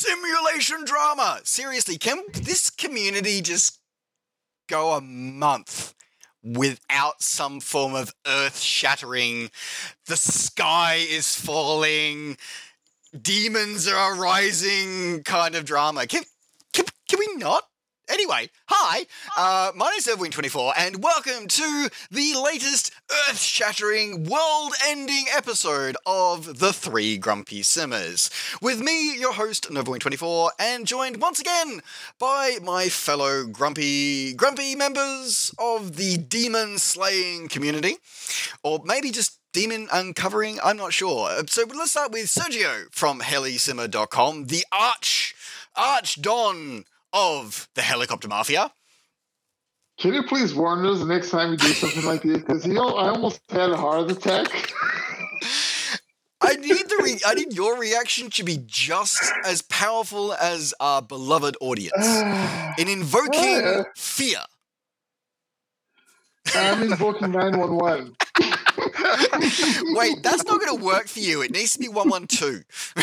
simulation drama. Seriously, can this community just go a month without some form of earth-shattering, the sky is falling, demons are rising kind of drama? Can we not? Anyway, hi, my name's Edwin24, and welcome to the latest earth-shattering, world-ending episode of The Three Grumpy Simmers. With me, your host, Novoin24, and joined once again by my fellow grumpy members of the demon-slaying community, or maybe just demon uncovering, I'm not sure. So let's start with Sergio from helisimmer.com, the arch don of the Helicopter Mafia. Can you please warn us next time we do something like this? Because, I almost had a heart attack. I need your reaction to be just as powerful as our beloved audience in invoking fear. I'm invoking 911. Wait, that's not going to work for you. It needs to be 112.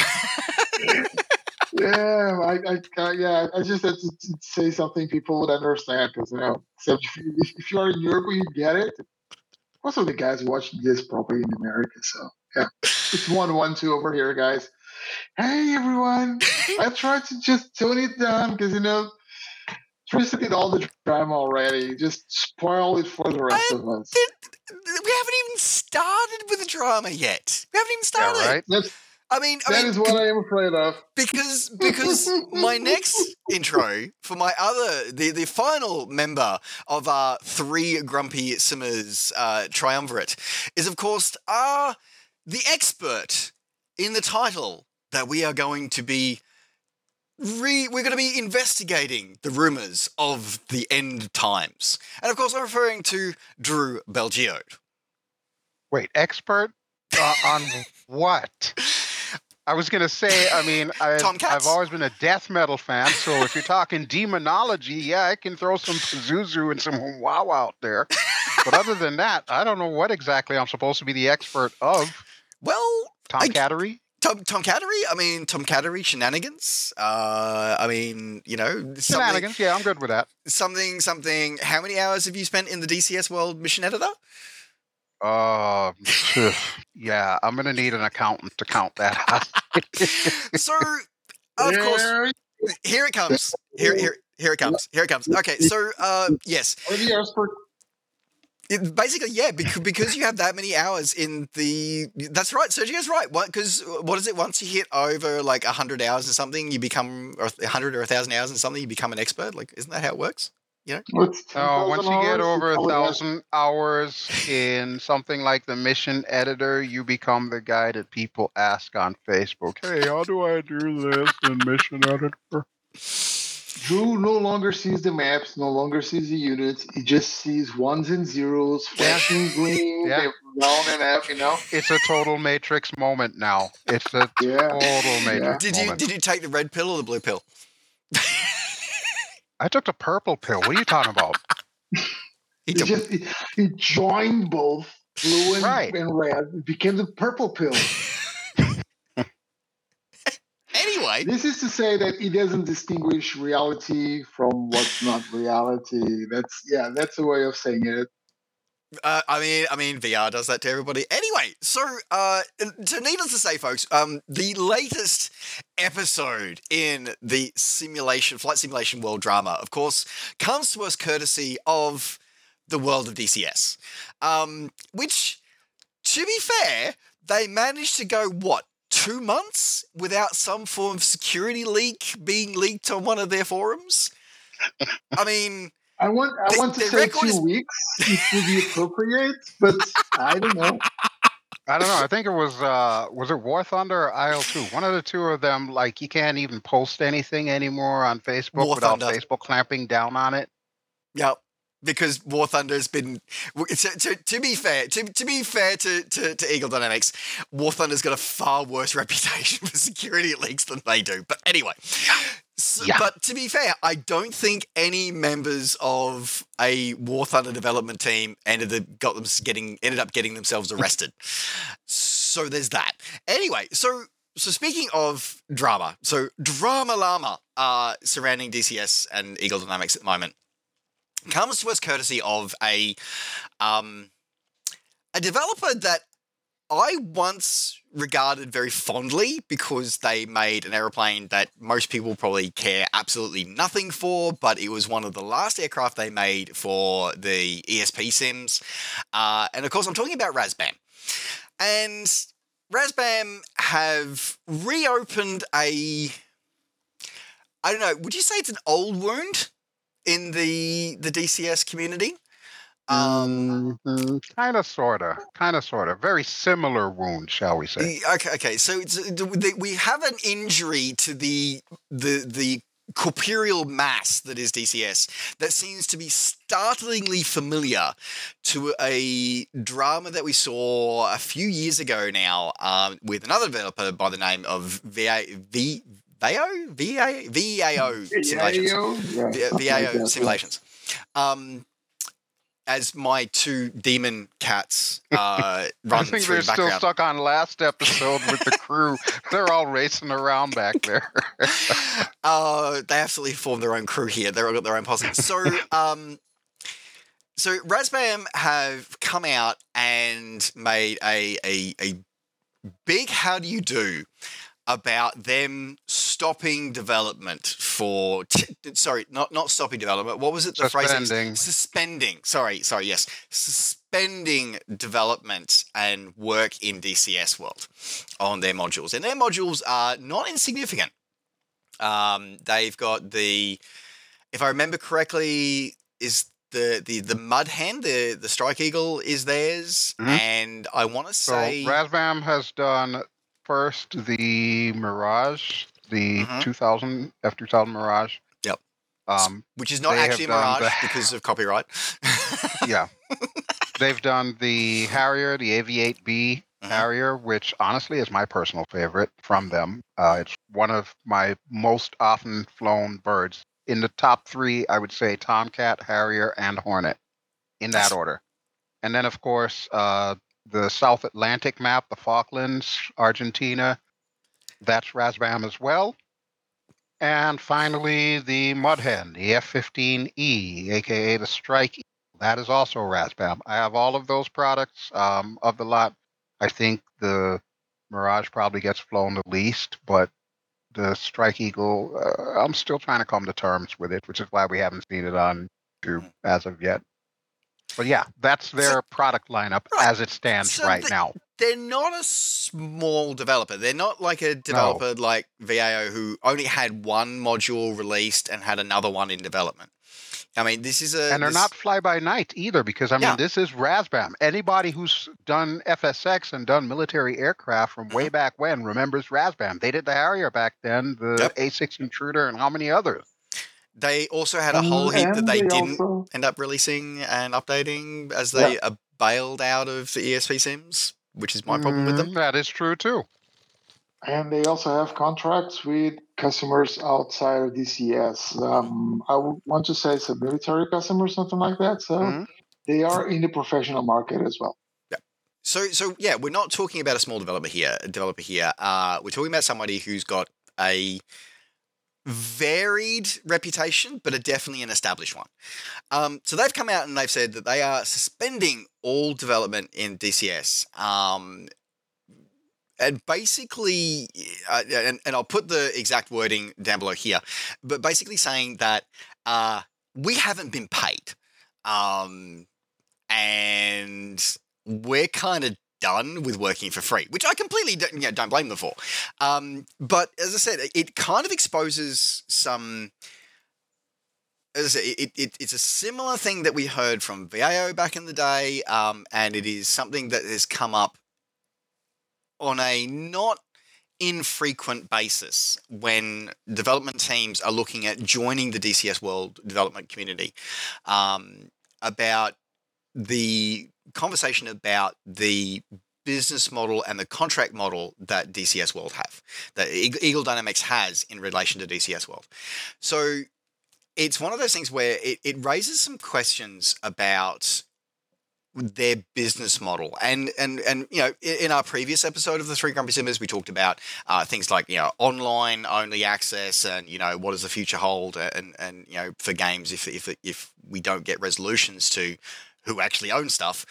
Yeah, I just had to say something people would understand, because so if you are in Europe, you get it. Most of the guys watching this probably in America, so yeah, it's 112 over here, guys. Hey everyone, I tried to just tone it down because Tristan did all the drama already. Just spoil it for the rest of us. We haven't even started with the drama yet. We haven't even started. Yeah, right? That is what I am afraid of. Because my next intro for my the final member of our Three Grumpy Simmers triumvirate is, of course, the expert in the title that we are going to be we're going to be investigating the rumors of the end times. And of course, I'm referring to Drew Belgio. Wait, expert on what? I was going to say, I've always been a death metal fan, so if you're talking demonology, yeah, I can throw some Pazuzu and some wow out there. But other than that, I don't know what exactly I'm supposed to be the expert of. Well, Tom Cattery? Tom Cattery? Tom Cattery shenanigans? Shenanigans, yeah, I'm good with that. Something. How many hours have you spent in the DCS World Mission Editor? Yeah, I'm going to need an accountant to count that out. So, of course, here it comes. Here it comes. Okay, so, yes. Basically, yeah, because you have that many hours in the... That's right, Sergio's right. Because what is it? Once you hit over like 100 hours or something, you become... Or 100 or 1,000 hours in something, you become an expert? Like, isn't that how it works? Once you get over 1,000 hours in something like the Mission Editor, you become the guy that people ask on Facebook. Hey, how do I do this in Mission Editor? Drew no longer sees the maps, no longer sees the units. He just sees ones and zeros, flashing green, down and up. It's a total Matrix moment now. It's a total Matrix moment. Did you take the red pill or the blue pill? I took the purple pill. What are you talking about? He joined both blue and red. It became the purple pill. Anyway. This is to say that he doesn't distinguish reality from what's not reality. That's a way of saying it. VR does that to everybody. Anyway, so needless to say, folks, the latest episode in the flight simulation world drama, of course, comes to us courtesy of the world of DCS, which, to be fair, they managed to go, 2 months without some form of security leak being leaked on one of their forums? I want to say 2 weeks. It would be appropriate, but I don't know. I think it was it War Thunder or IL2? One of the two of them, like, you can't even post anything anymore on Facebook without Facebook clamping down on it. Yep. Because War Thunder's been to be fair to Eagle Dynamics, War Thunder's got a far worse reputation for security leaks than they do. But anyway, but to be fair, I don't think any members of a War Thunder development team ended up getting themselves arrested. So there's that. Anyway, so So speaking of drama, so Drama Llama surrounding DCS and Eagle Dynamics at the moment comes to us courtesy of a developer that I once regarded very fondly because they made an aeroplane that most people probably care absolutely nothing for, but it was one of the last aircraft they made for the ESP sims. And of course, I'm talking about Razbam. And Razbam have reopened I don't know, would you say it's an old wound in the DCS community? Kind of, sort of. Very similar wound, shall we say? Okay. So we have an injury to the corporeal mass that is DCS that seems to be startlingly familiar to a drama that we saw a few years ago now with another developer by the name of VAO Simulations. As my two demon cats run I think through they're the background. still stuck on last episode with the crew. They're all racing around back there. They absolutely formed their own crew here. They've all got their own posse. So, so Razbam have come out and made a big how do you do about them stopping development for sorry, not stopping development. What was it? The phrase suspending. Sorry, yes. Suspending development and work in DCS World on their modules. And their modules are not insignificant. They've got if I remember correctly, is the Mud Hen, the Strike Eagle is theirs. Mm-hmm. And I want to say Razbam has done first the Mirage, the 2000 F2000 Mirage. Yep. Which is not actually a Mirage because of copyright. Yeah. They've done the Harrier, the AV-8B Harrier, which honestly is my personal favorite from them. It's one of my most often flown birds. In the top three, I would say Tomcat, Harrier, and Hornet, in that order. And then, of course, the South Atlantic map, the Falklands, Argentina, that's Razbam as well. And finally, the Mud Hen, the F-15E, aka the Strike Eagle, that is also Razbam. I have all of those products of the lot. I think the Mirage probably gets flown the least, but the Strike Eagle, I'm still trying to come to terms with it, which is why we haven't seen it on YouTube as of yet. But yeah, that's their product lineup as it stands right now. They're not a small developer. They're not like a developer like VAO who only had one module released and had another one in development. I mean, this is and they're not fly-by-night either, because, I mean, this is Razbam. Anybody who's done FSX and done military aircraft from way back when remembers Razbam. They did the Harrier back then, the A6 Intruder, and how many others? They also had a whole heap that they didn't end up releasing and updating as they bailed out of the ESP sims, which is my problem with them. That is true, too. And they also have contracts with customers outside of DCS. I would want to say it's a military customer, something like that. So they are in the professional market as well. Yeah. So yeah, we're not talking about a small developer here. We're talking about somebody who's got a varied reputation, but definitely an established one. So they've come out and they've said that they are suspending all development in DCS. And basically, and I'll put the exact wording down below here, but basically saying that we haven't been paid. And we're kind of done with working for free, which I completely don't blame them for. But as I said, it kind of exposes some... As I say, it's a similar thing that we heard from VAO back in the day, and it is something that has come up on a not infrequent basis when development teams are looking at joining the DCS World development community, about the conversation about the business model and the contract model that DCS World have, that Eagle Dynamics has in relation to DCS World. So it's one of those things where it raises some questions about their business model. And you know, in our previous episode of the Three Grumpy Simmers, we talked about things like, you know, online only access, and, you know, what does the future hold, and you know, for games if we don't get resolutions to who actually owns stuff.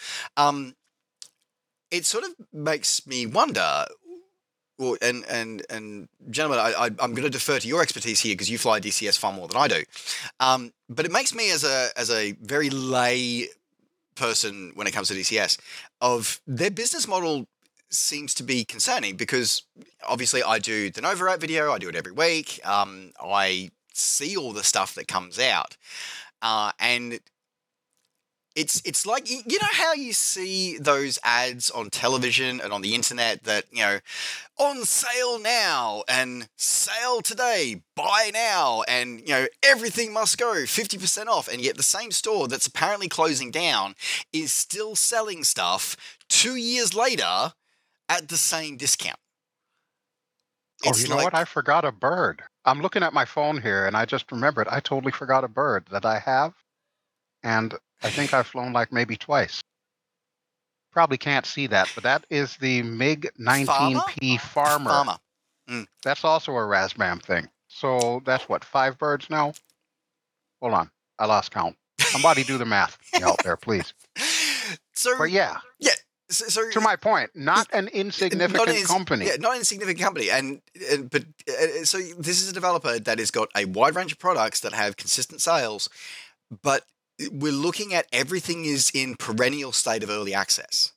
It sort of makes me wonder. Well, and gentlemen, I'm going to defer to your expertise here because you fly DCS far more than I do. But it makes me, as a very lay person when it comes to DCS, of their business model seems to be concerning, because obviously I do the Nova Rat video, I do it every week. I see all the stuff that comes out, and it's like, you know how you see those ads on television and on the internet that, you know, on sale now and sale today, buy now, and, you know, everything must go 50% off, and yet the same store that's apparently closing down is still selling stuff 2 years later at the same discount. Oh, you know what? I forgot a bird. I'm looking at my phone here, and I just remembered I totally forgot a bird that I have, and I think I've flown like maybe twice. Probably can't see that, but that is the MiG-19P Farmer. Mm. That's also a Razbam thing. So that's what, 5 birds now? Hold on, I lost count. Somebody do the math out there, please. But yeah. So to my point, not an insignificant company. Yeah, not an insignificant company. But so this is a developer that has got a wide range of products that have consistent sales, but we're looking at everything is in perennial state of early access.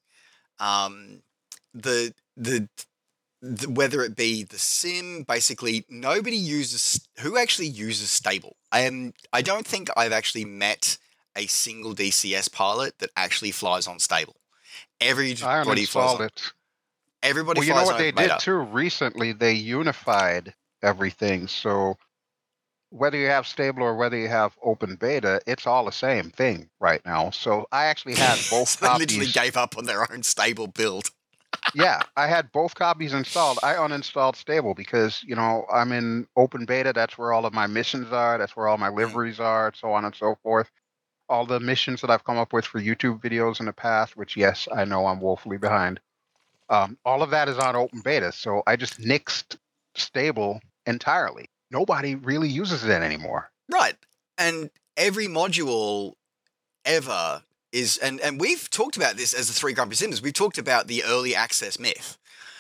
The whether it be the sim, basically nobody who actually uses stable. I don't think I've actually met a single DCS pilot that actually flies on stable. Everybody flies on it. Everybody flies on. Well, you know what they did too recently? They unified everything. So whether you have stable or whether you have open beta, it's all the same thing right now. So I actually had both so copies. They literally gave up on their own stable build. Yeah, I had both copies installed. I uninstalled stable because, you know, I'm in open beta. That's where all of my missions are. That's where all my liveries are, and so on and so forth. All the missions that I've come up with for YouTube videos in the past, which, yes, I know I'm woefully behind. All of that is on open beta. So I just nixed stable entirely. Nobody really uses it anymore. Right. And every module ever is, and we've talked about this as the Three Grumpy Simmers. We've talked about the early access myth.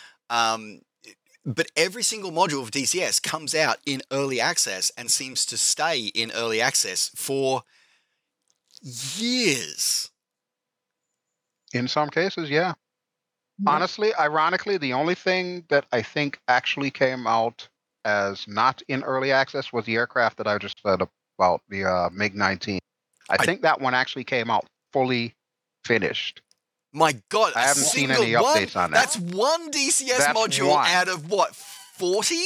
But every single module of DCS comes out in early access and seems to stay in early access for years. In some cases, yeah. Honestly, ironically, the only thing that I think actually came out as not in early access was the aircraft that I just said about, the MiG-19. I think that one actually came out fully finished. My God, I haven't seen any updates on that. That's one DCS module out of what, 40?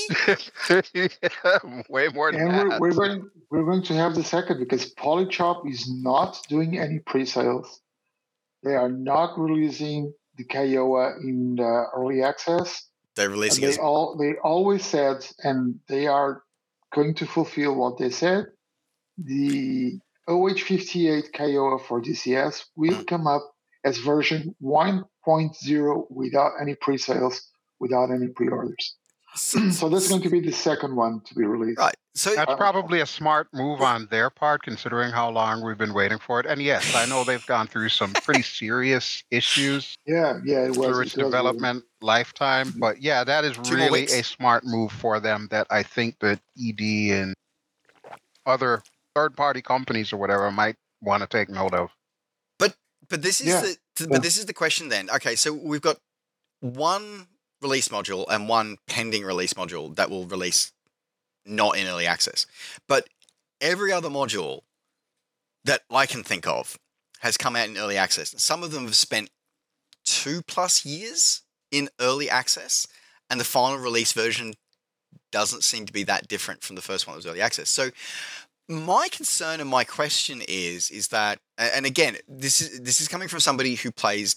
Way more than that. We're going to have the second, because Polychop is not doing any pre-sales. They are not releasing the Kiowa in early access. They're releasing it. They always said, and they are going to fulfill what they said. The OH58 Kiowa for DCS will come up as version 1.0 without any pre-sales, without any pre-orders. So that's going to be the second one to be released. Right. So that's probably a smart move on their part, considering how long we've been waiting for it. And yes, I know they've gone through some pretty serious issues. It was through its development lifetime. But yeah, that is really a smart move for them that I think that ED and other third-party companies or whatever might want to take note of. But this is this is the question then. Okay, so we've got one release module and one pending release module that will release not in early access. But every other module that I can think of has come out in early access. Some of them have spent 2+ years in early access, and the final release version doesn't seem to be that different from the first one that was early access. So my concern and my question is that, and again, this is coming from somebody who flies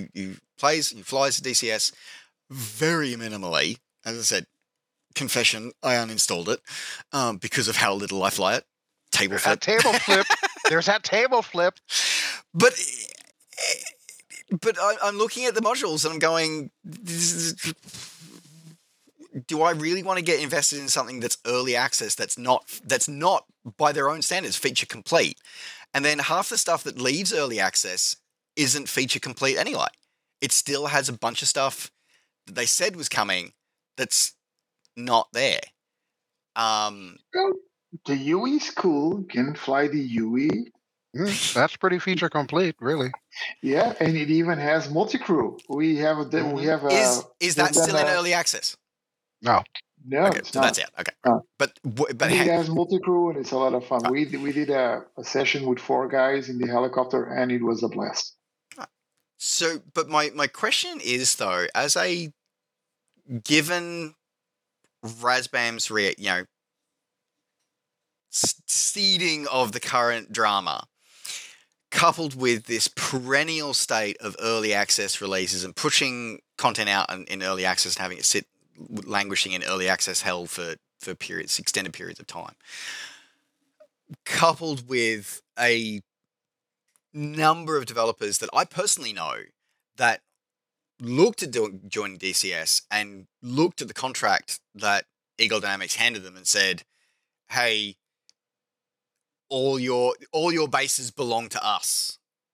DCS very minimally. As I said, confession, I uninstalled it because of how little I fly it. Table flip. There's that table flip. But But I'm looking at the modules and I'm going, do I really want to get invested in something that's early access that's not by their own standards feature complete? And then half the stuff that leaves early access isn't feature complete anyway. It still has a bunch of stuff that they said was coming that's not there. The UE is cool. You can fly the UE. That's pretty feature complete, really. Yeah, and it even has multi-crew. We have is that still in early access? No. No, okay, it's so not. that's it. Okay, no. but it has multi-crew and it's a lot of fun. We did a session with 4 guys in the helicopter and it was a blast. So, but my question is though, as a given Razbam's seeding of the current drama, coupled with this perennial state of early access releases and pushing content out in early access and having it sit languishing in early access hell for extended periods of time, coupled with a number of developers that I personally know that looked at joining DCS and looked at the contract that Eagle Dynamics handed them and said, hey, all your bases belong to us.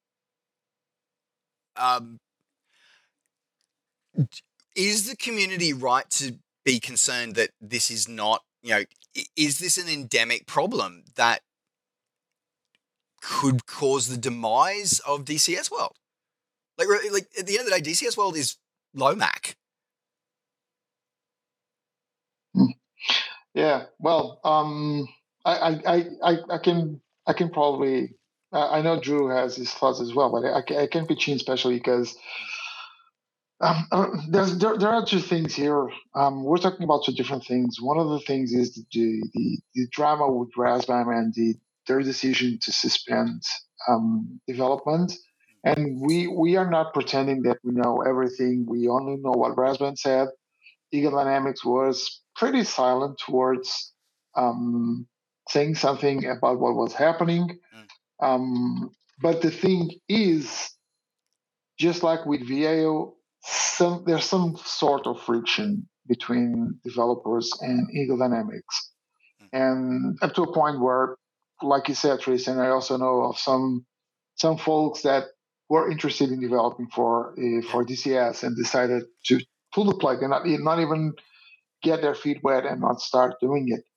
Is the community right to be concerned that this is not, is this an endemic problem that could cause the demise of DCS World? Like at the end of the day, DCS World is Lomac. Yeah, well, I can probably. I know Drew has his thoughts as well, but I can pitch in especially because there are 2 things here. We're talking about 2 different things. One of the things is the drama with Razbam and their decision to suspend development. And we are not pretending that we know everything. We only know what Razbam said. Eagle Dynamics was pretty silent towards saying something about what was happening. But the thing is, just like with VAO, there's some sort of friction between developers and Eagle Dynamics. And up to a point where, like you said, Tristan, I also know of some folks that were interested in developing for DCS and decided to pull the plug and not even get their feet wet and not start doing it.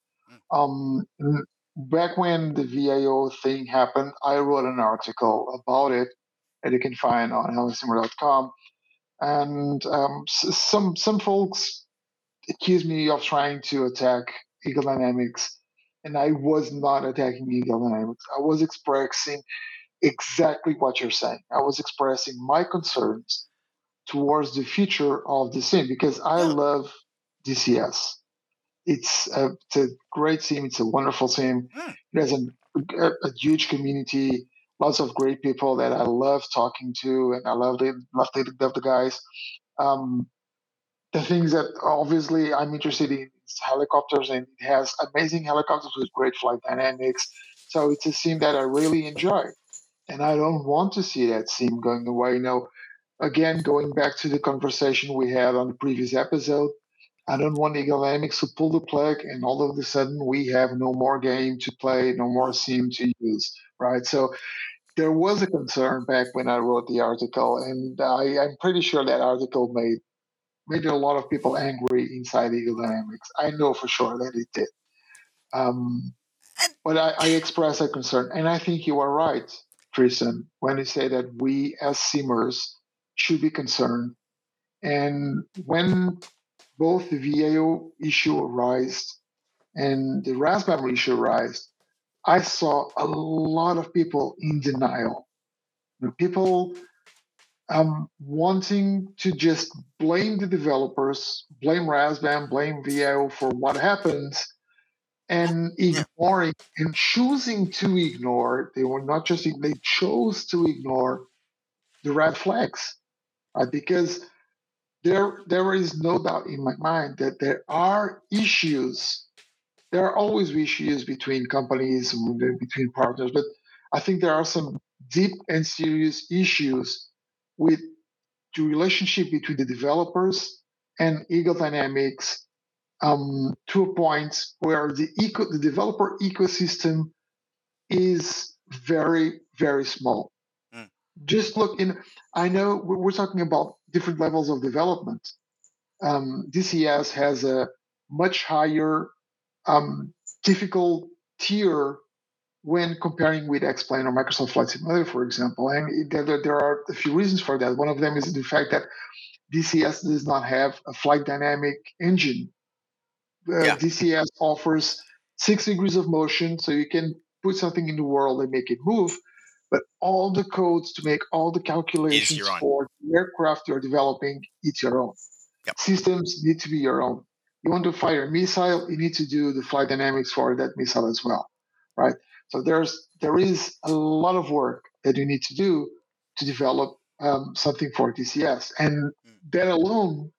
Back when the VAO thing happened, I wrote an article about it that you can find on helmsimmer.com. And some folks accused me of trying to attack Eagle Dynamics, and I was not attacking Eagle Dynamics. I was expressing exactly what you're saying. I was expressing my concerns towards the future of the sim because I love DCS. It's a great sim. It's a wonderful sim. It has a huge community, lots of great people that I love talking to, and I love the guys. The things that obviously I'm interested in is helicopters, and it has amazing helicopters with great flight dynamics. So it's a sim that I really enjoy, and I don't want to see that sim going away. Again, going back to the conversation we had on the previous episode, I don't want Eagle Dynamics to pull the plug and all of a sudden we have no more game to play, no more sim to use, right? So there was a concern back when I wrote the article, and I'm pretty sure that article made a lot of people angry inside Eagle Dynamics. I know for sure that it did. But I express a concern, and I think you are right, Tristan, when you say that we as simmers should be concerned. And when both the VAO issue arose and the Razbam issue arose, I saw a lot of people in denial. People wanting to just blame the developers, blame Razbam, blame VAO for what happens, and ignoring and choosing to ignore. They were not just, they chose to ignore the red flags, right? Because there is no doubt in my mind that there are issues. There are always issues between companies, between partners, but I think there are some deep and serious issues with the relationship between the developers and Eagle Dynamics to a point where the developer ecosystem is very, very small. Just look in. I know we're talking about different levels of development. DCS has a much higher difficult tier when comparing with X-Plane or Microsoft Flight Simulator, for example. And there are a few reasons for that. One of them is the fact that DCS does not have a flight dynamic engine. DCS offers 6 degrees of motion, so you can put something in the world and make it move. But all the codes to make all the calculations for the aircraft you're developing, it's your own. Yep. Systems need to be your own. You want to fire a missile, you need to do the flight dynamics for that missile as well, right? So there is a lot of work that you need to do to develop something for DCS, and that alone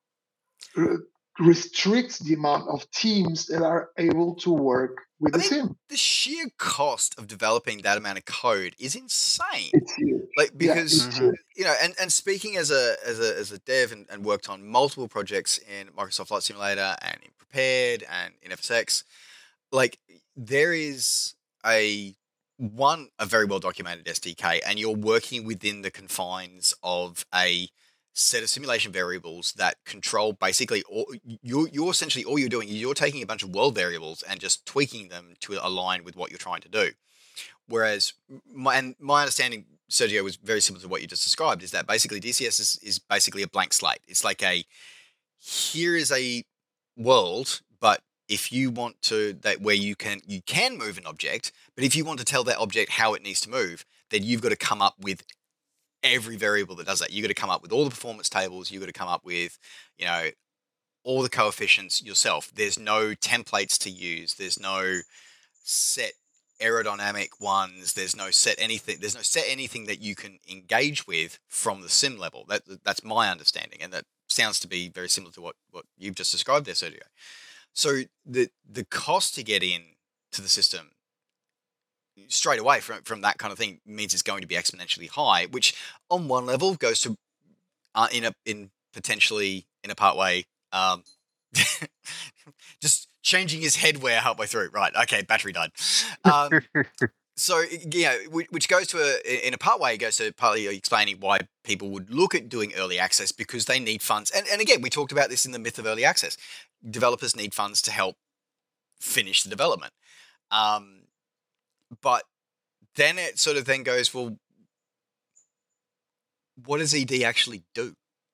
restricts the amount of teams that are able to work with the sim. The sheer cost of developing that amount of code is insane. It's huge. Like, because you know, and speaking as a dev and worked on multiple projects in Microsoft Flight Simulator and in Prepared and in FSX, like there is a very well documented SDK, and you're working within the confines of a set of simulation variables that control basically you're essentially all you're doing is you're taking a bunch of world variables and just tweaking them to align with what you're trying to do. Whereas my understanding, Sergio, was very similar to what you just described, is that basically DCS is basically a blank slate. It's like here is a world, but if you want to where you can move an object, but if you want to tell that object how it needs to move, then you've got to come up with every variable that does that. You've got to come up with all the performance tables. You've got to come up with, you know, all the coefficients yourself. There's no templates to use. There's no set aerodynamic ones. There's no set anything that you can engage with from the sim level. That's my understanding, and that sounds to be very similar to what you've just described there, Sergio. So the cost to get in to the system straight away from that kind of thing means it's going to be exponentially high, which on one level goes to potentially in a part way just changing his headwear halfway through. Right, okay, battery died. So yeah, which goes to in a part way goes to partly explaining why people would look at doing early access, because they need funds. And again, we talked about this in the myth of early access. Developers need funds to help finish the development. But then it sort of then goes, well, what does ED actually do?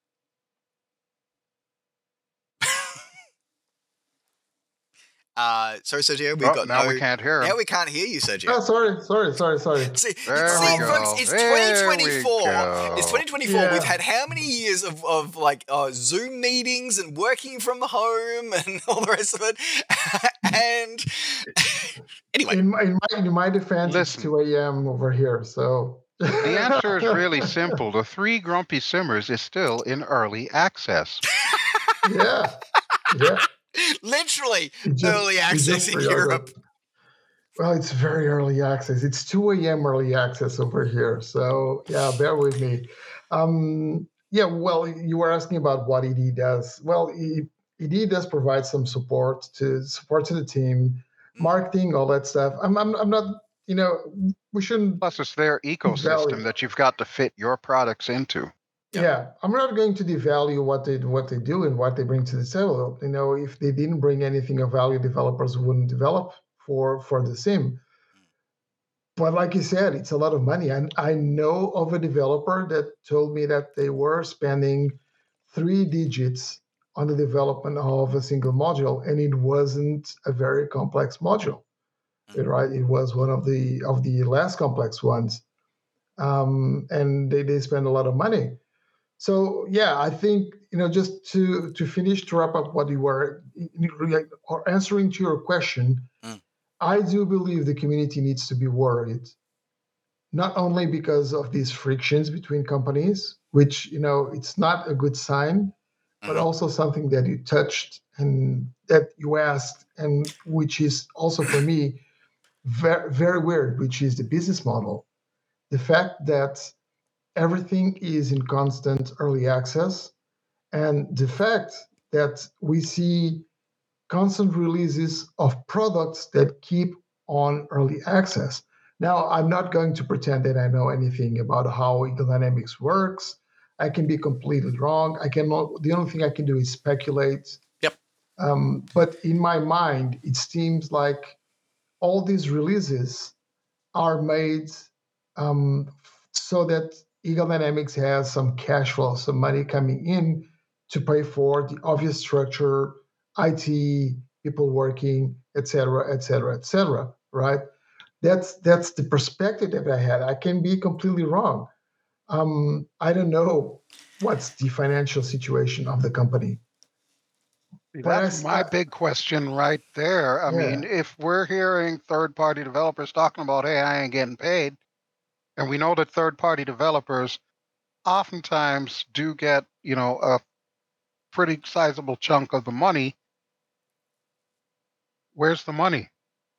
Sorry, Sergio, we can't hear him. Now we can't hear you, Sergio. Oh, sorry. See, folks, it's 2024. It's 2024. Yeah. We've had how many years of like Zoom meetings and working from home and all the rest of it. And anyway, in my defense, it's 2 a.m. over here. So the answer is really simple. The 3 Grumpy Simmers is still in early access. Yeah. Literally early access in Europe. Well, it's very early access. It's 2 a.m. early access over here. So yeah, bear with me. Well, you were asking about what ED does. Well, ED does provide some support to the team, marketing, all that stuff. I'm not, we shouldn't. Plus, it's their ecosystem that you've got to fit your products into. Yeah, I'm not going to devalue what they do and what they bring to the table. If they didn't bring anything of value, developers wouldn't develop for the sim. But like you said, it's a lot of money. And I know of a developer that told me that they were spending 3 digits on the development of a single module, and it wasn't a very complex module, right? It was one of the less complex ones, and they spend a lot of money. So yeah, I think just to wrap up what you were or answering to your question, I do believe the community needs to be worried, not only because of these frictions between companies, which it's not a good sign, but also something that you touched and that you asked, and which is also for me very, very weird, which is the business model. the fact that everything is in constant early access, and the fact that we see constant releases of products that keep on early access. Now, I'm not going to pretend that I know anything about how Eagle Dynamics works. I can be completely wrong. The only thing I can do is speculate. Yep. But in my mind, it seems like all these releases are made so that Eagle Dynamics has some cash flow, some money coming in to pay for the obvious structure, IT, people working, etc., etc., etc. Right? That's the perspective that I had. I can be completely wrong. I don't know what's the financial situation of the company. That's my big question right there. I mean, if we're hearing third-party developers talking about, hey, I ain't getting paid, and we know that third-party developers oftentimes do get, a pretty sizable chunk of the money, where's the money?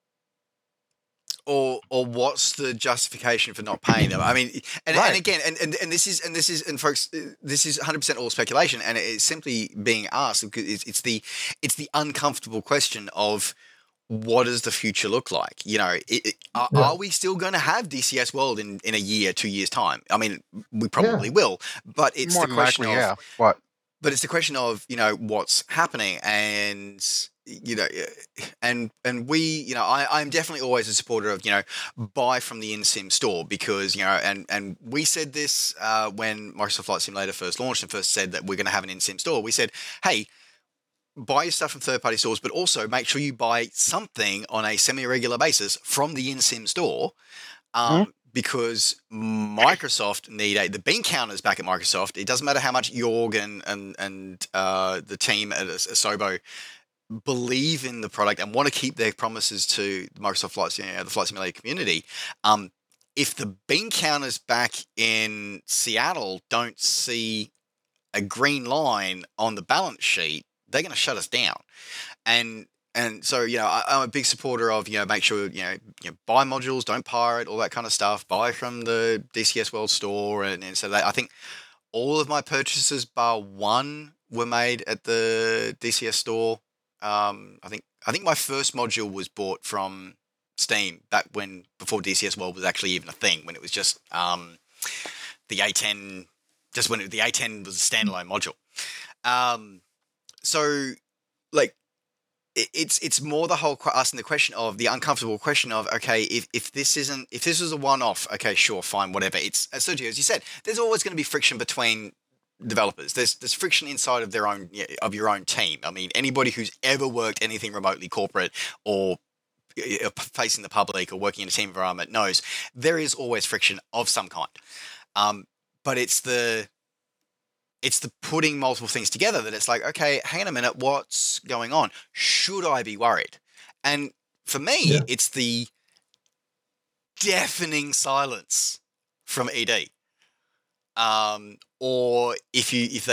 Or what's the justification for not paying them? I mean, and again, and this is folks, this is 100% all speculation, and it's simply being asked because it's the uncomfortable question of what does the future look like? Are we still going to have DCS World in a year, 2 years time? I mean, we probably will, but it's more the question likely, of what. But it's the question of what's happening, and and we I'm definitely always a supporter of buy from the in-sim store, because and we said this when Microsoft Flight Simulator first launched and first said that we're going to have an in-sim store. We said, hey, buy your stuff from third-party stores, but also make sure you buy something on a semi-regular basis from the in-sim store. Because Microsoft need the bean counters back at Microsoft. It doesn't matter how much Jorg and the team at Asobo believe in the product and want to keep their promises to the Microsoft the Flight Simulator community. If the bean counters back in Seattle don't see a green line on the balance sheet, they're going to shut us down. And so, I'm a big supporter of, make sure, buy modules, don't pirate, all that kind of stuff. Buy from the DCS World store. And so I think all of my purchases bar one were made at the DCS store. I think my first module was bought from Steam before DCS World was actually even a thing, when it was just the A10, just when the A10 was a standalone module. So, like, it's more the whole asking the question of the uncomfortable question of, okay, if this was a one-off, okay, sure, fine, whatever. It's, as Sergio, as you said, there's always going to be friction between developers. There's friction inside of your own team. I mean, anybody who's ever worked anything remotely corporate or facing the public or working in a team environment knows there is always friction of some kind. But it's the putting multiple things together that it's like, okay, hang on a minute, what's going on? Should I be worried? And for me, it's the deafening silence from ED. Or if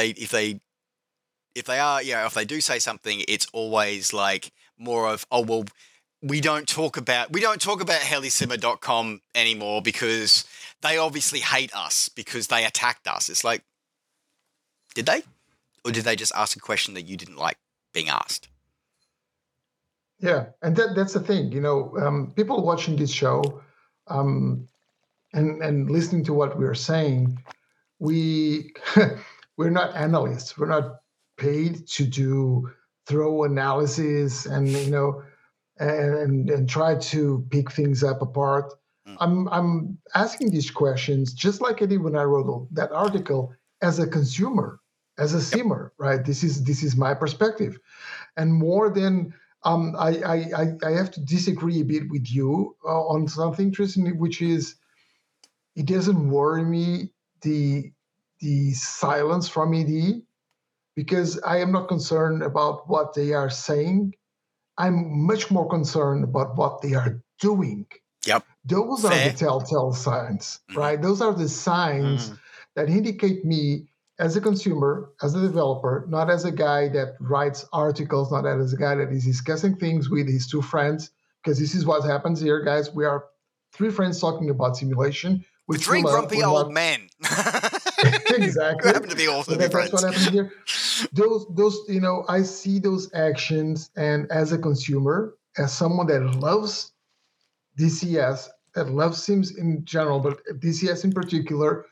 they do say something, it's always like more of, oh, well, we don't talk about helisimmer.com anymore because they obviously hate us because they attacked us. It's like, did they? Or did they just ask a question that you didn't like being asked? Yeah, and that's the thing. People watching this show and listening to what we're saying, we're not analysts. We're not paid to throw analysis and and try to pick things up apart. I'm asking these questions just like I did when I wrote that article as a consumer, as a simmer, right? This is my perspective, and more than I have to disagree a bit with you on something, Tristan, which is it doesn't worry me the silence from ED, because I am not concerned about what they are saying. I'm much more concerned about what they are doing. Yep. Those are the telltale signs, right? Those are the signs that indicate me as a consumer, as a developer, not as a guy that writes articles, not as a guy that is discussing things with his two friends, because this is what happens here, guys. We are three friends talking about simulation. The three grumpy old men. Exactly. Who happen to be also be friends. That's what happened here. Those, I see those actions, and as a consumer, as someone that loves DCS, that loves Sims in general, but DCS in particular,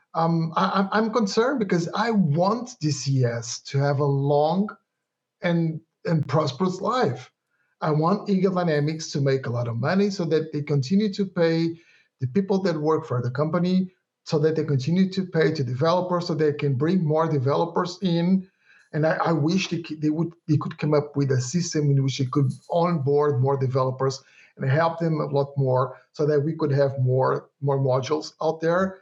I'm concerned because I want DCS to have a long and prosperous life. I want Eagle Dynamics to make a lot of money so that they continue to pay the people that work for the company, so that they continue to pay to developers, so they can bring more developers in. And I wish they could come up with a system in which they could onboard more developers and help them a lot more, so that we could have more modules out there.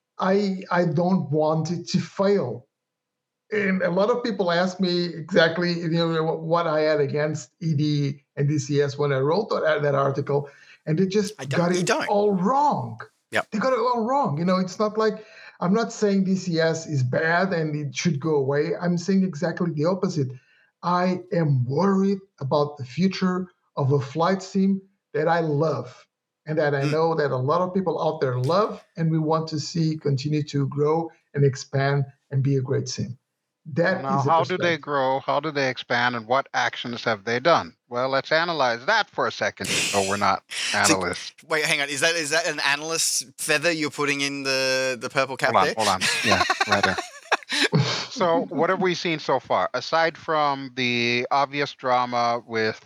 I don't want it to fail. And a lot of people ask me exactly what I had against ED and DCS when I wrote that article, and they just got it all wrong. Yep. They got it all wrong. It's not like, I'm not saying DCS is bad and it should go away. I'm saying exactly the opposite. I am worried about the future of a flight sim that I love and that I know that a lot of people out there love, and we want to see continue to grow and expand and be a great sim. Now, how do they grow? How do they expand? And what actions have they done? Well, let's analyze that for a second. Oh, we're not analysts. Wait, hang on. Is that an analyst feather you're putting in the purple cap there? Hold on. Yeah, right there. So, what have we seen so far? Aside from the obvious drama with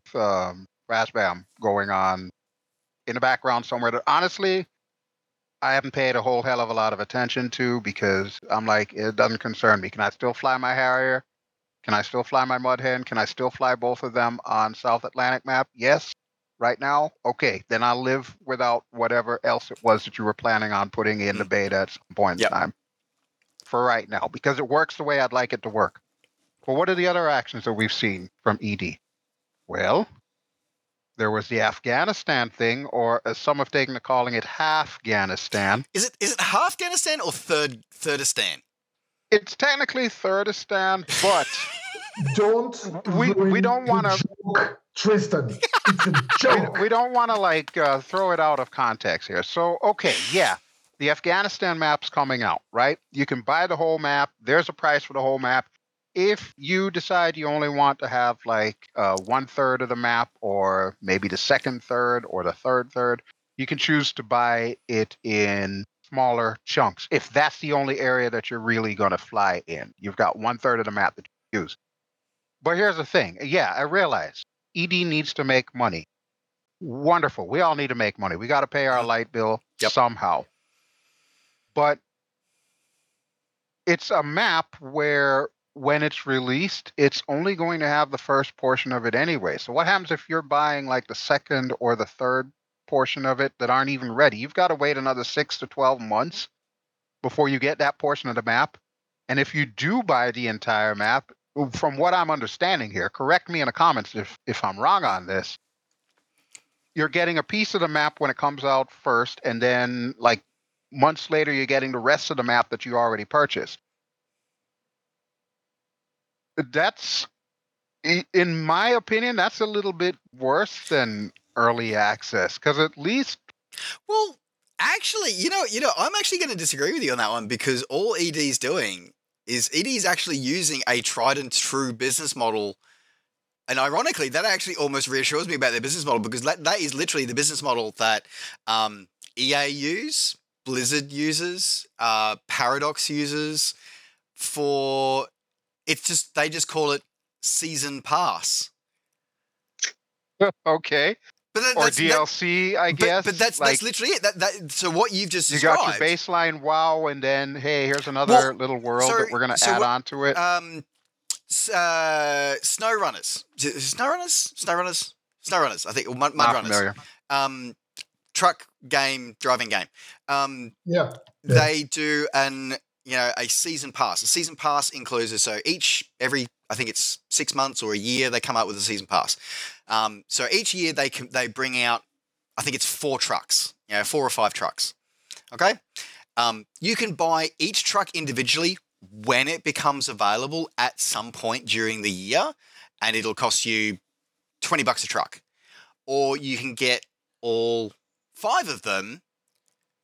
Razbam going on in the background somewhere that honestly I haven't paid a whole hell of a lot of attention to, because I'm like, it doesn't concern me. Can I still fly my Harrier? Can I still fly my Mudhen? Can I still fly both of them on South Atlantic map? Yes. Right now? Okay. Then I'll live without whatever else it was that you were planning on putting in the beta at some point in time. For right now, because it works the way I'd like it to work. Well, what are the other actions that we've seen from ED? Well, there was the Afghanistan thing, or as some have taken to calling it, Half-Ghanistan. Is it Half-Ghanistan or Thirdistan? It's technically Thirdistan, but we don't want to, Tristan. It's a joke. We don't want to throw it out of context here. So okay, yeah, the Afghanistan map's coming out, right? You can buy the whole map. There's a price for the whole map. If you decide you only want to have 1/3 of the map, or maybe the second third or the third, you can choose to buy it in smaller chunks. If that's the only area that you're really going to fly in, you've got 1/3 of the map that you use. But here's the thing. Yeah, I realize ED needs to make money. Wonderful. We all need to make money. We got to pay our light bill somehow. But it's a map where when it's released, it's only going to have the first portion of it anyway. So what happens if you're buying the second or the third portion of it that aren't even ready? You've got to wait another 6 to 12 months before you get that portion of the map. And if you do buy the entire map, from what I'm understanding here, correct me in the comments if I'm wrong on this, you're getting a piece of the map when it comes out first, and then months later you're getting the rest of the map that you already purchased. That's, in my opinion, that's a little bit worse than early access, because at least... Well, actually, I'm actually going to disagree with you on that one, because all ED's doing is ED's actually using a tried and true business model. And ironically, that actually almost reassures me about their business model, because that is literally the business model that EA use, Blizzard uses, Paradox uses for... they just call it season pass. Okay. Or DLC, I guess. But that's literally it. So what you've just described. You got your baseline WoW, and then, hey, here's another little world that we're going to add on to it. SnowRunners. SnowRunners, I think. Mudrunners. Truck game, driving game. They do a season pass. A season pass includes every I think it's 6 months or a year they come out with a season pass. So each year they bring out, I think it's 4 trucks, 4 or 5 trucks. Okay, you can buy each truck individually when it becomes available at some point during the year, and it'll cost you $20 a truck, or you can get all 5 of them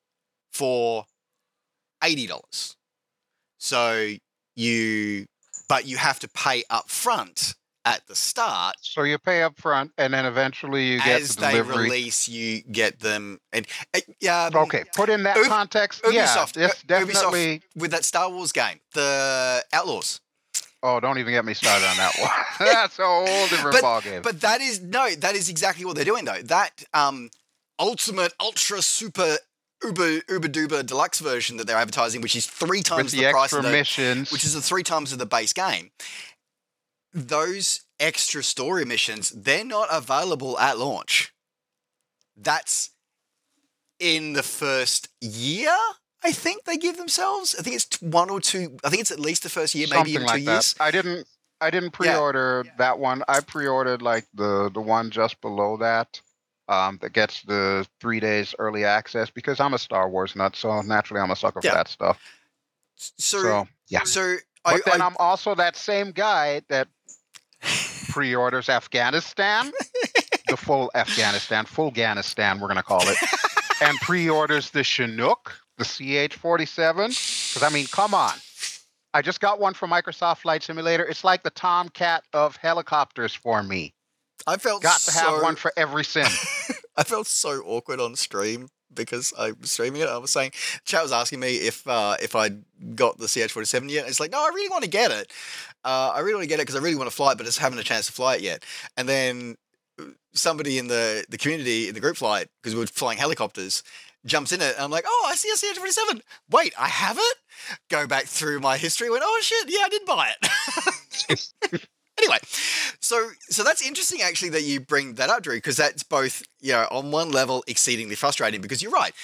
for $80. So but you have to pay up front at the start. So you pay up front, and then eventually you get the delivery. As they release, you get them. And okay, put in that context. Ubisoft, yes, definitely. Ubisoft with that Star Wars game, the Outlaws. Oh, don't even get me started on that one. That's a whole different ballgame. But that is exactly what they're doing, though. That ultimate, ultra, super, uber duper deluxe version that they're advertising, which is 3 times the price of missions, which is the 3 times of the base game. Those extra story missions, they're not available at launch. That's in the first year, I think they give themselves. I think it's 1 or 2. I think it's at least the first year, maybe even 2 years. I didn't pre-order that one. I pre-ordered like the one just below that. That gets the 3 days early access because I'm a Star Wars nut, so naturally I'm a sucker for that stuff. So yeah. But then I'm also that same guy that pre-orders Afghanistan, the full Afghanistan, we're going to call it, and pre-orders the Chinook, the CH-47. Because, I mean, come on. I just got one from Microsoft Flight Simulator. It's like the Tomcat of helicopters for me. I felt got to have one for every sim. I felt so awkward on stream because I was streaming it. I was saying, chat was asking me if I'd got the CH-47 yet. It's like, no, I really want to get it. I really want to get it because I really want to fly it, but just haven't a chance to fly it yet. And then somebody in the community, in the group flight, because we were flying helicopters, jumps in it. And I'm like, oh, I see a CH-47. Wait, I have it? Go back through my history. Went, oh, shit, yeah, I did buy it. Anyway, so that's interesting actually that you bring that up, Drew, because that's both, on one level exceedingly frustrating because you're right,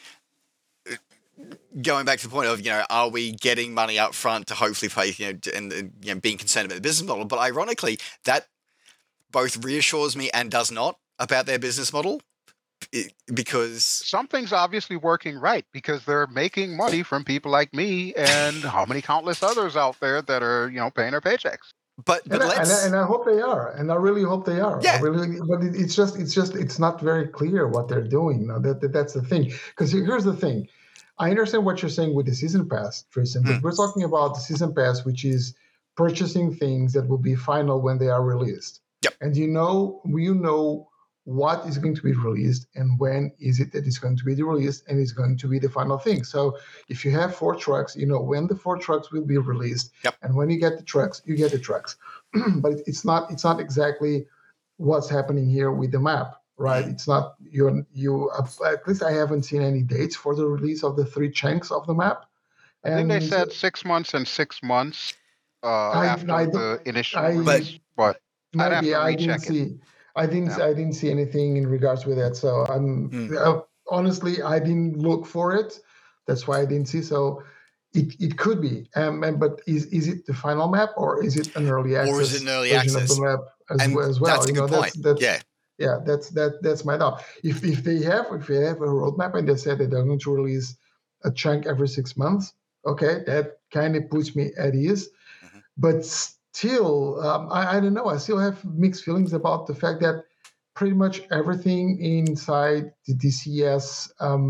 going back to the point of, are we getting money up front to hopefully pay, and being concerned about the business model. But ironically, that both reassures me and does not about their business model because something's obviously working right because they're making money from people like me and how many countless others out there that are, paying their paychecks. But I hope they are, and I really hope they are. Yeah. But it's not very clear what they're doing. That's the thing. Because here's the thing, I understand what you're saying with the season pass, Tristan, but we're talking about the season pass, which is purchasing things that will be final when they are released. Yep. And you know what is going to be released and when is it that is going to be released and is going to be the final thing. So if you have 4 trucks, you know when the 4 trucks will be released. Yep. And when you get the trucks, you get the trucks. But it's not exactly what's happening here with the map, right? It's not you at least I haven't seen any dates for the release of the 3 chunks of the map. I think they said 6 months and 6 months after the initial release, but I'd have to recheck it. I didn't see anything in regards with that. So honestly, I didn't look for it. That's why I didn't see. So it could be. But is it the final map or is it an early access? Or is it an early access of the map as well? That's a good point. That's my doubt. If they have a roadmap and they said that they're going to release a chunk every 6 months, okay, that kind of puts me at ease. Mm-hmm. But still, I don't know. I still have mixed feelings about the fact that pretty much everything inside the DCS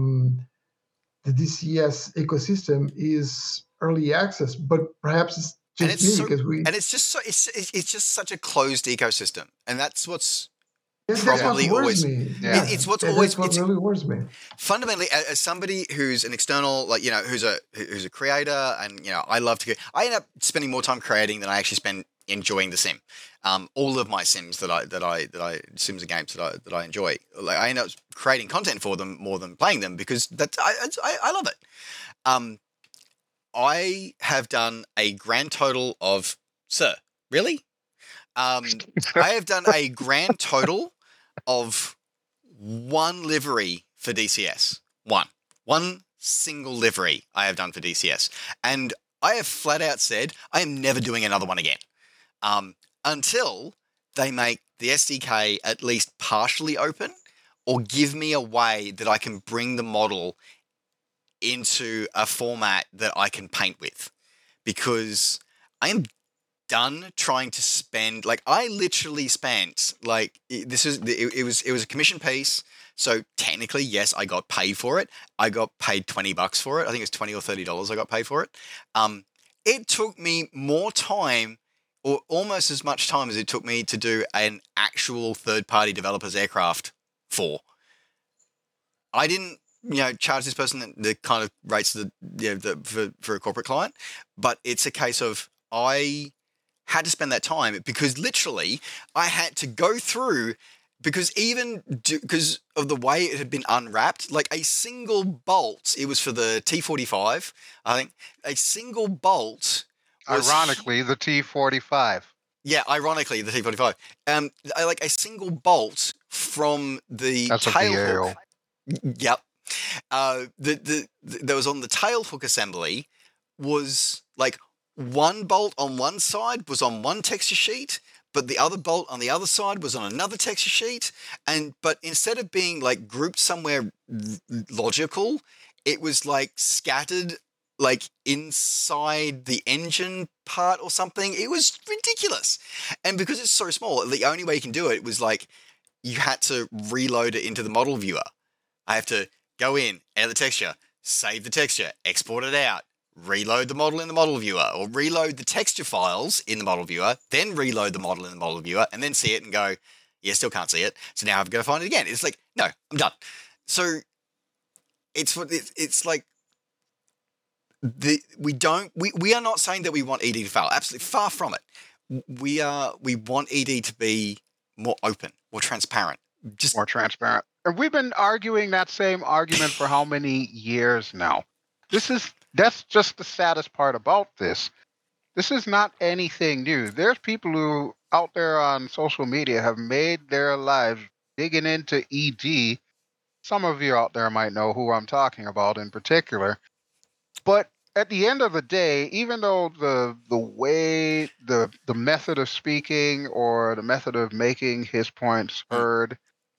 ecosystem is early access. But perhaps it's just it's just such a closed ecosystem, and that's what's probably always me. Yeah. It's what's always what really worries me. Fundamentally, as somebody who's an external, who's a creator, and I love to. I end up spending more time creating than I actually spend enjoying the sim. All of my sims that I sims and games that I enjoy, I end up creating content for them more than playing them because I love it. I have done a grand total of really. I have done a grand total of 1 livery for DCS. One single livery I have done for DCS. And I have flat out said I am never doing another one again. Until they make the SDK at least partially open or give me a way that I can bring the model into a format that I can paint with. Because I am done trying to spend, like, I literally spent, like, it was a commission piece, so technically, yes, I got paid for it. I got paid $20 for it. I think it was $20 or $30 I got paid for it. It took me more time, or almost as much time as it took me to do an actual third-party developer's aircraft for. I didn't, charge this person the kind of rates for a corporate client, but it's a case of I had to spend that time because literally I had to go through, because of the way it had been unwrapped, like a single bolt, it was for the T45, I think, a single bolt was, ironically, the T45. Yeah, ironically, the T45. Like a single bolt from the tail hook. Yep. That was on the tail hook assembly was like one bolt on one side was on one texture sheet, but the other bolt on the other side was on another texture sheet. But instead of being like grouped somewhere logical, it was like scattered like inside the engine part or something. It was ridiculous. And because it's so small, the only way you can do it was like you had to reload it into the model viewer. I have to go in, edit the texture, save the texture, export it out, reload the model in the model viewer, or reload the texture files in the model viewer, then reload the model in the model viewer, and then see it and go, yeah, still can't see it. So now I've got to find it again. It's like, no, I'm done. So it's like we are not saying that we want ED to fail. Absolutely far from it. We want ED to be more open, more transparent. Just more transparent. And we've been arguing that same argument for how many years now? That's just the saddest part about this. This is not anything new. There's people who out there on social media have made their lives digging into ED. Some of you out there might know who I'm talking about in particular. But at the end of the day, even though the way, the method of speaking or the method of making his points heard,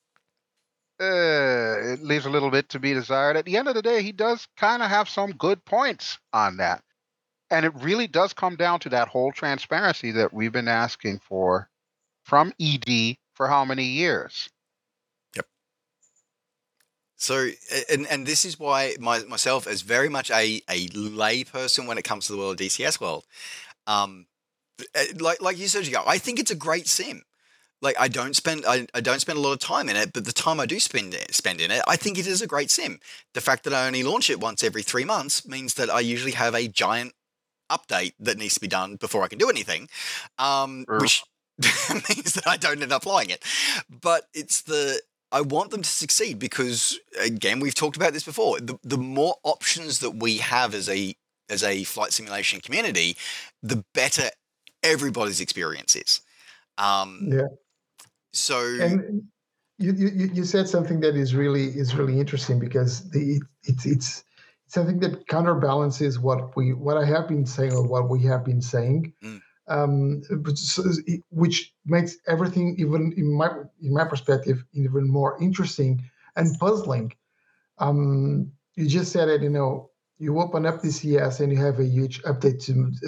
it leaves a little bit to be desired. At the end of the day, he does kind of have some good points on that. And it really does come down to that whole transparency that we've been asking for from ED for how many years? Yep. So, and this is why myself, as very much a lay person when it comes to the world of DCS world, like you said, I think it's a great sim. Like I don't spend a lot of time in it, but the time I do spend in it, I think it is a great sim. The fact that I only launch it once every 3 months means that I usually have a giant update that needs to be done before I can do anything, which means that I don't end up flying it. But I want them to succeed because, again, we've talked about this before. The more options that we have as a flight simulation community, the better everybody's experience is. Yeah. So, and you said something that is really interesting because it's something that counterbalances what I have been saying or what we have been saying, which makes everything, even in my perspective, even more interesting and puzzling. You just said it. You open up DCS and you have a huge update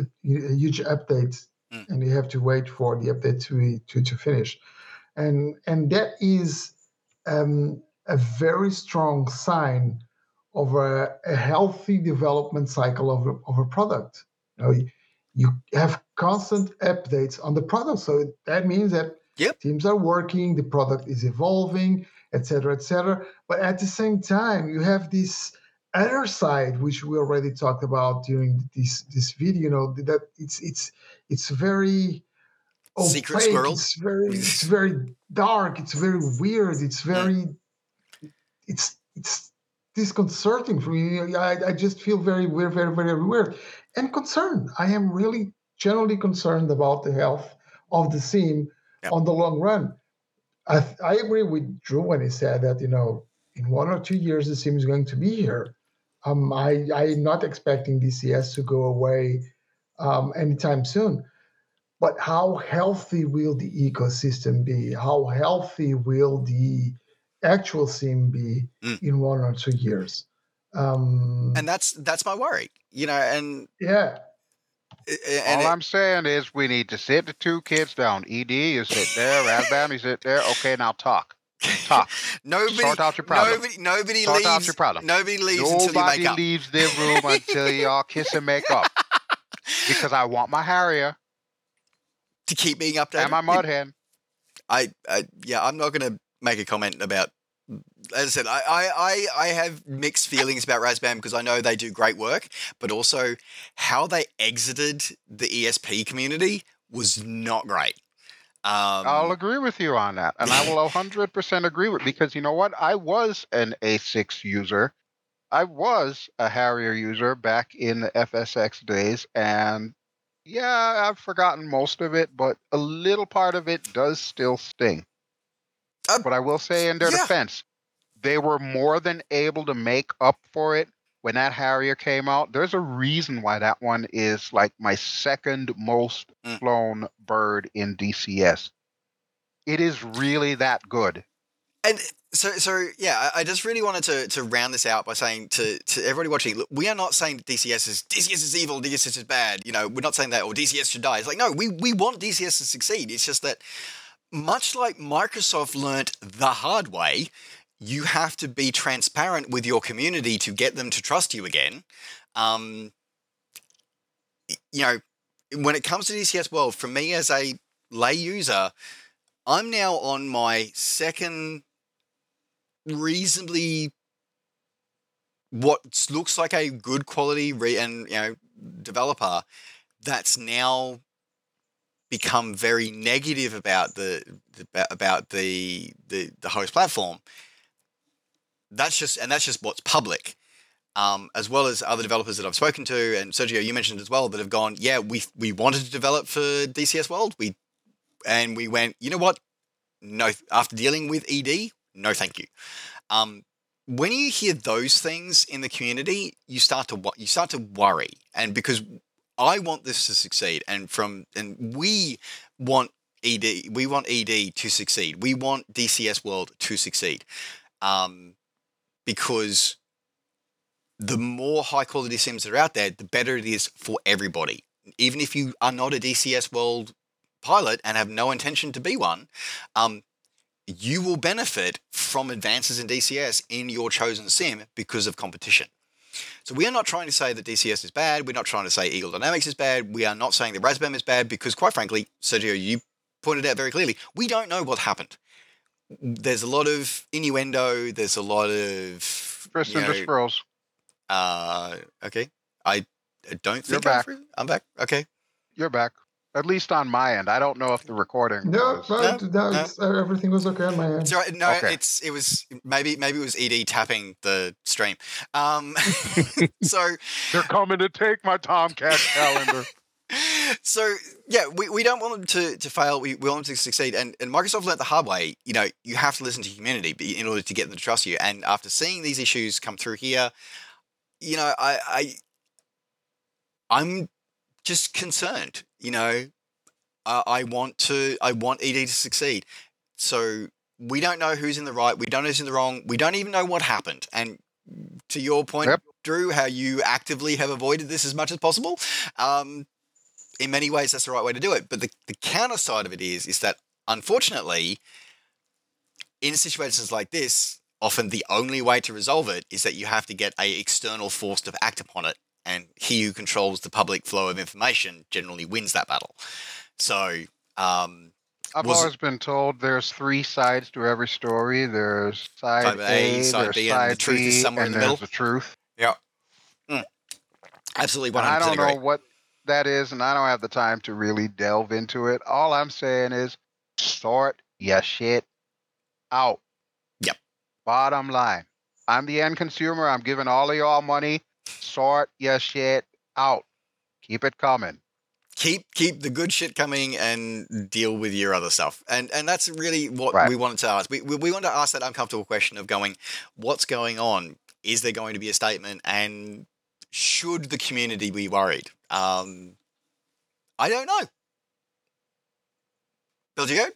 and you have to wait for the update to finish. And that is a very strong sign of a healthy development cycle of a product. You have constant updates on the product, so that means that teams are working, the product is evolving, etc., etc. But at the same time, you have this other side, which we already talked about during this video. That it's very secret squirrel. It's very dark. It's very weird. It's very it's disconcerting for me. I just feel very weird, very, very weird, and concerned. I am really generally concerned about the health of the sim on the long run. I agree with Drew when he said that in 1 or 2 years the sim is going to be here. I'm not expecting DCS to go away anytime soon. But how healthy will the ecosystem be? How healthy will the actual sim be in 1 or 2 years? And that's my worry, and yeah, All I'm saying is we need to sit the two kids down. ED, you sit there. Razbam, you sit there. Okay, now talk. Talk. Sort out your problem. Nobody leaves. Out your problem. Nobody leaves until you make up. Nobody leaves their room until y'all kiss and make up. Because I want my Harrier to keep being updated. And my Mudhen. I'm not going to make a comment about. As I said, I have mixed feelings about Razbam because I know they do great work, but also how they exited the ESP community was not great. I'll agree with you on that, and I will 100% agree with, because you know what? I was an A6 user. I was a Harrier user back in the FSX days, and yeah, I've forgotten most of it, but a little part of it does still sting. But I will say in their defense, they were more than able to make up for it when that Harrier came out. There's a reason why that one is like my second most flown bird in DCS. It is really that good. And so yeah, I just really wanted to round this out by saying to everybody watching, look, we are not saying DCS is evil, DCS is bad. You know, we're not saying that, or DCS should die. It's like, no, we want DCS to succeed. It's just that much like Microsoft learnt the hard way, you have to be transparent with your community to get them to trust you again. You know, when it comes to DCS World, for me as a lay user, I'm now on my second reasonably what looks like a good quality developer that's now become very negative about the host platform. That's just what's public, as well as other developers that I've spoken to, and Sergio, you mentioned as well, that have gone, yeah, we wanted to develop for DCS World, we went, you know what, no, after dealing with ED, no thank you. When you hear those things in the community, you start to worry, and because I want this to succeed, and we want ED to succeed. We want DCS World to succeed, because the more high quality sims that are out there, the better it is for everybody. Even if you are not a DCS World pilot and have no intention to be one, you will benefit from advances in DCS in your chosen sim because of competition. So we are not trying to say that DCS is bad. We're not trying to say Eagle Dynamics is bad. We are not saying that Razbam is bad because, quite frankly, Sergio, you pointed out very clearly, we don't know what happened. There's a lot of innuendo. There's a lot of... Squirrels. Okay. I don't think... You're back. I'm back. Okay. You're back. At least on my end. I don't know if the recording No, everything was okay on my end. Sorry, no, okay. It was maybe it was ED tapping the stream. So they're coming to take my Tomcat calendar. So yeah, we don't want them to fail. We want them to succeed. And Microsoft learned the hard way. You know, you have to listen to community in order to get them to trust you. And after seeing these issues come through here, you know, I'm just concerned. You know, I want ED to succeed. So we don't know who's in the right. We don't know who's in the wrong. We don't even know what happened. And to your point, Drew, how you actively have avoided this as much as possible. In many ways, that's the right way to do it. But the counter side of it is that, unfortunately, in situations like this, often the only way to resolve it is that you have to get an external force to act upon it. And he who controls the public flow of information generally wins that battle. So, I've always been told there's three sides to every story. There's side A, side B, and the truth is somewhere in the middle. The truth. Yeah. Absolutely 100% I don't agree. know what that is, and I don't have the time to really delve into it. All I'm saying is sort your shit out. Yep. Bottom line. I'm the end consumer. I'm giving all of y'all money. Sort your shit out. Keep it coming. Keep the good shit coming and deal with your other stuff. And that's really what we wanted to ask. We wanted to ask that uncomfortable question of going, what's going on? Is there going to be a statement? And should the community be worried? I don't know. Bill, do you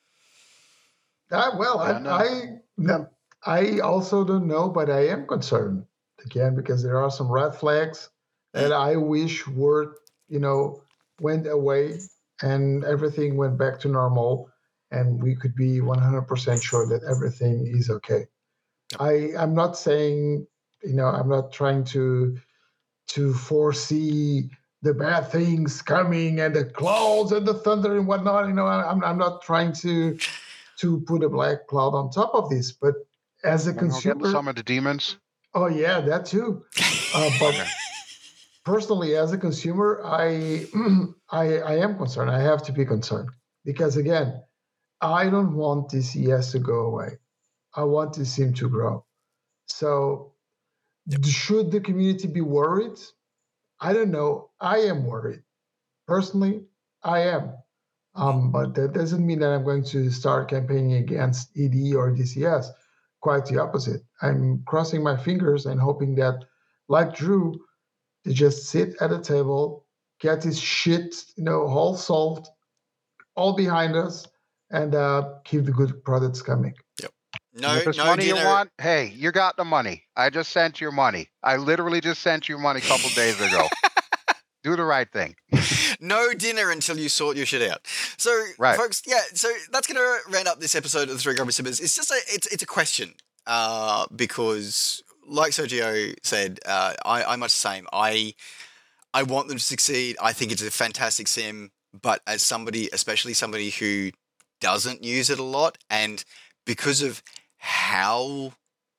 go? I also don't know, but I am concerned again because there are some red flags that I wish were, went away and everything went back to normal, and we could be 100% sure that everything is okay. I'm not saying, I'm not trying to foresee the bad things coming and the clouds and the thunder and whatnot. I'm not trying to put a black cloud on top of this, but as a consumer, get some of the demons. Oh yeah, that too. But personally, as a consumer, I am concerned. I have to be concerned because again, I don't want DCS to go away. I want this sim to grow. So, should the community be worried? I don't know. I am worried. Personally, I am. But that doesn't mean that I'm going to start campaigning against ED or DCS. Quite the opposite. I'm crossing my fingers and hoping that, like Drew, they just sit at a table, get this shit, all solved, all behind us, and keep the good products coming. Yep. No, if it's money you want, hey, you got the money. I just sent you money. I literally just sent you money a couple days ago. Do the right thing. No dinner until you sort your shit out. So, folks, so that's going to round up this episode of the Three Grumpy Simmers. It's just it's a question because, like Sergio said, I'm much the same. I want them to succeed. I think it's a fantastic sim, but as somebody, especially somebody who doesn't use it a lot, and because of how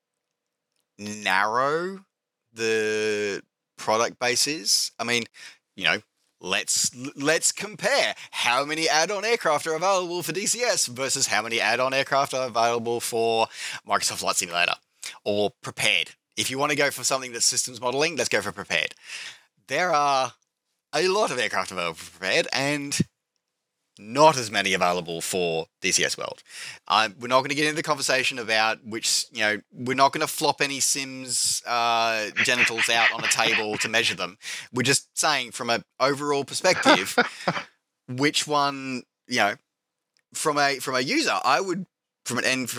narrow the product base is, I mean, let's compare how many add-on aircraft are available for DCS versus how many add-on aircraft are available for Microsoft Flight Simulator or Prepared. If you want to go for something that's systems modeling, let's go for Prepared. There are a lot of aircraft available for Prepared and not as many available for DCS World. We're not going to get into the conversation about which, we're not going to flop any Sims genitals out on a table to measure them. We're just saying from an overall perspective, which one, from a user, I would, from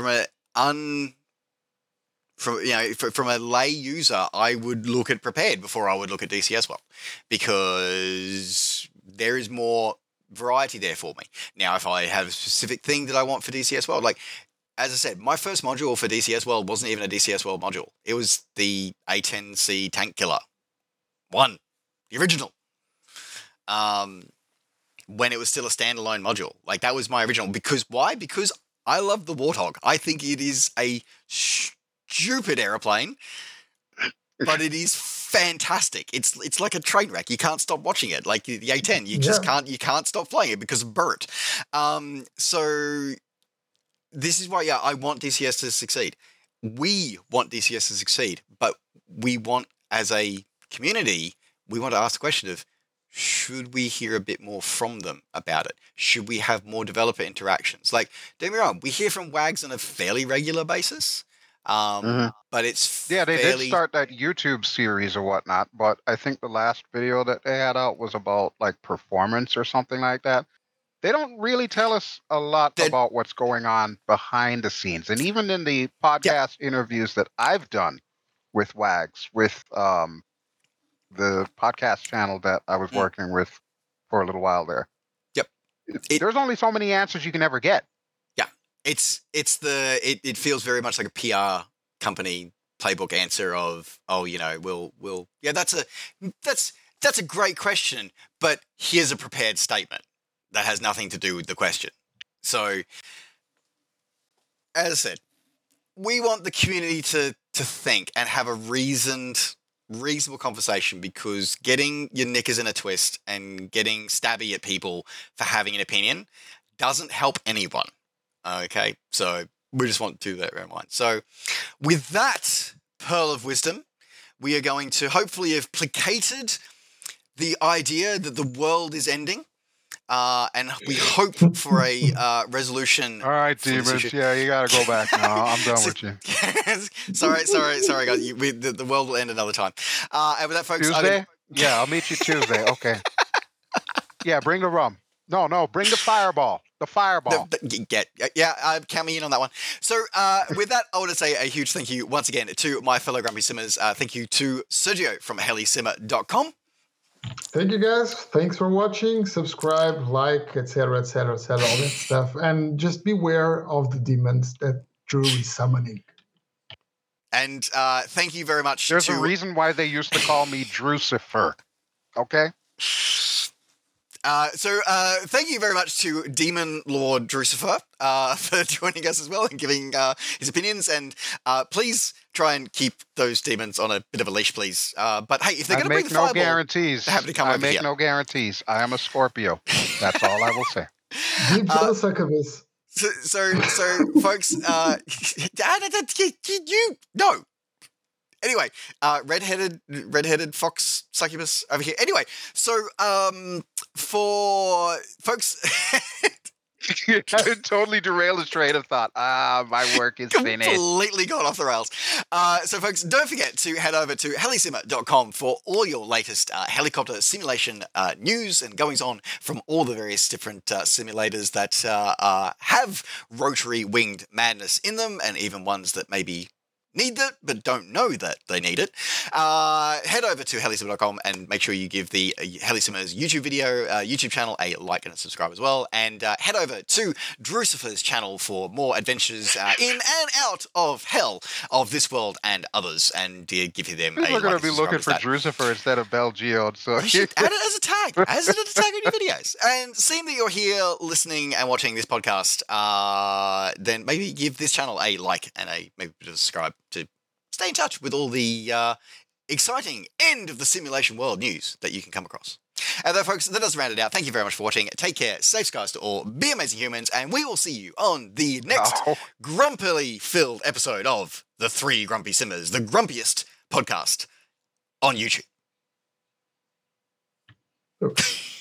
a lay user, I would look at Prepared before I would look at DCS World because there is more variety there for me. Now, if I have a specific thing that I want for DCS World, like, as I said, my first module for DCS World wasn't even a DCS World module. It was the A10C Tank Killer 1, the original. When it was still a standalone module. Like, that was my original. Because, why? Because I love the Warthog. I think it is a stupid aeroplane, but it is fantastic. It's like a train wreck. You can't stop watching it. Like the A10, you can't stop flying it because of Bert. So this is why, I want DCS to succeed. We want DCS to succeed, but we want, as a community, we want to ask the question of, should we hear a bit more from them about it? Should we have more developer interactions? Like, don't get me wrong, we hear from WAGs on a fairly regular basis. But it's they did start that YouTube series or whatnot, but I think the last video that they had out was about like performance or something like that. They don't really tell us a lot about what's going on behind the scenes. And even in the podcast interviews that I've done with WAGs, with the podcast channel that I was working with for a little while there. Yep. There's only so many answers you can ever get. It feels very much like a PR company playbook answer of, that's a great question, but here's a prepared statement that has nothing to do with the question. So, as I said, we want the community to think and have a reasonable conversation, because getting your knickers in a twist and getting stabby at people for having an opinion doesn't help anyone. Okay, so we just want to do that around mind. So with that pearl of wisdom, we are going to hopefully have placated the idea that the world is ending, and we hope for a resolution. All right, demons. Yeah, you got to go back now. I'm done with you. sorry, guys. The world will end another time. And with that, folks, Tuesday? Yeah, I'll meet you Tuesday. Okay. Yeah, bring the rum. No, bring the fireball. The fireball. Count me in on that one. So with that, I want to say a huge thank you once again to my fellow Grumpy Simmers. Thank you to Sergio from helisimmer.com. Thank you, guys. Thanks for watching. Subscribe, like, etc., all that stuff. And just beware of the demons that Drew is summoning. And thank you very much. There's a reason why they used to call me Drucifer. Okay? So thank you very much to Demon Lord Drucifer for joining us as well and giving his opinions. And please try and keep those demons on a bit of a leash, please. But hey, if they're going to bring the fireball, guarantees. They have to come over here. I make no guarantees. I am a Scorpio. That's all I will say. Deep succubus. So folks, no. Anyway, redheaded fox succubus over here. Anyway, so for folks, I totally derailed his train of thought. My work is finished. Completely gone off the rails. So folks, don't forget to head over to helisimmer.com for all your latest helicopter simulation news and goings on from all the various different simulators that have rotary winged madness in them, and even ones that maybe need it but don't know that they need it. Head over to helisimmer.com and make sure you give the Helisimmer's YouTube channel a like and a subscribe as well. And head over to Drucifer's channel for more adventures in and out of hell, of this world and others. And give them We're going to be looking for Drucifer instead of Belgeode. So you should add it as a tag. As a tag on your videos. And seeing that you're here listening and watching this podcast, then maybe give this channel a like and maybe a subscribe to stay in touch with all the exciting end of the simulation world news that you can come across. And though, folks, that does round it out. Thank you very much for watching. Take care, safe skies to all, be amazing humans, and we will see you on the next grumpily-filled episode of The Three Grumpy Simmers, the grumpiest podcast on YouTube.